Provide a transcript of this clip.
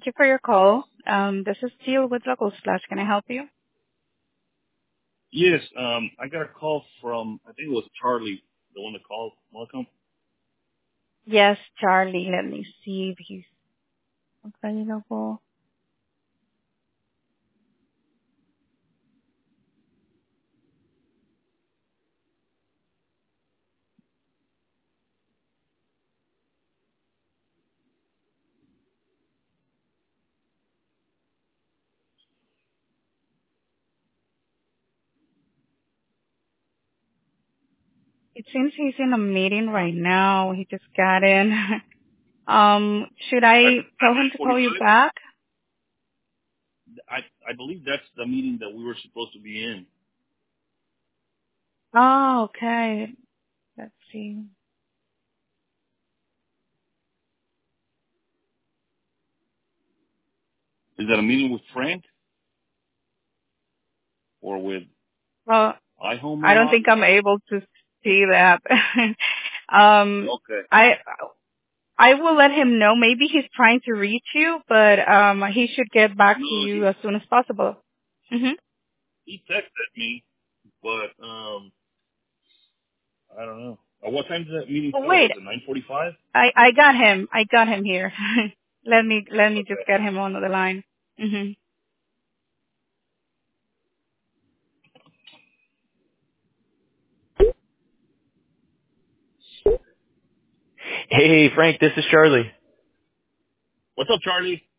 Thank you for your call. This is Teal with Local Splash. Can I help you? Yes, I got a call from, I think it was Charlie, the one that called. Welcome. Yes, Charlie. Let me see if he's available. It seems he's in a meeting right now. He just got in. Should I tell him to call you 9:45? back? I believe that's the meeting that we were supposed to be in. Oh, okay. Let's see. Is that a meeting with Frank or with Well, iHome I don't Lot? think I'm able to see that. um, Okay. I I will let him know. Maybe he's trying to reach you, but he should get back No, to you as soon as possible. Mm-hmm. he texted me, but I don't know. At what time does that meeting Oh start? wait, Is it 9:45? I got him. I got him here. Let me just Okay. get him on the line. Mm-hmm. Hey, Frank, this is Charlie. What's up, Charlie?